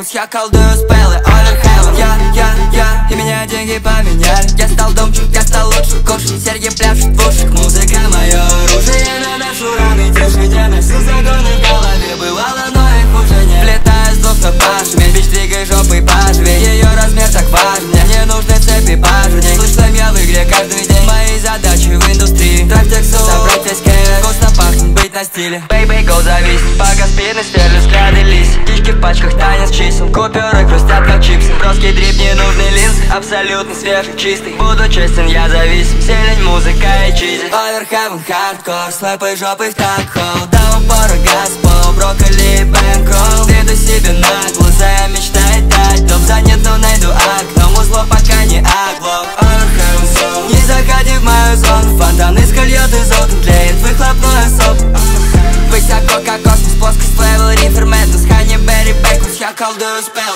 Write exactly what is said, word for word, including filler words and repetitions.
Бекус, я колдую спеллы, Оверхевен. Я, я, я, и меня деньги поменяли. Я стал домчик, я стал лучше, кушать, серьги пляшут в ушах. Музыка мое оружие, я наношу раны тишине. Носил загоны в голове, бывало, но их уже нет. Влетаю с двух на пашме, бич, двигай жопой пожви. Ее размер так важен, мне нужны цепи пажней. Слышим я в игре каждый день, мои задачи в индустрии. Трак тексту, собрать весь кэш, вкусно пахнет, быть на стиле. Бэй-бэй, гоу, завис, пока спины свежи, взгляды лис. Птички в пачках, танец чисел, купюры хрустят как чипсы. Броский дрип, не нужный линз, абсолютно свежий, чистый. Буду честен, я зависим, зелень, музыка и чизи. Оверхевен, хардкор, слэпай жопой в так-холл. До упора газпол, брокколи и бэнкролл. Веду себе на глаза, я мечтаю дать дом. Занят, но найду окно, узло пока не оглох. Оверхевен сон, не заходи в мою зону. Фонтаны скольет из окон, тлеет выхлопной особ. Высоко как космос, плоскость, левел, рифер, мэтус, Хани, Берри, Бекус, я колдую спел.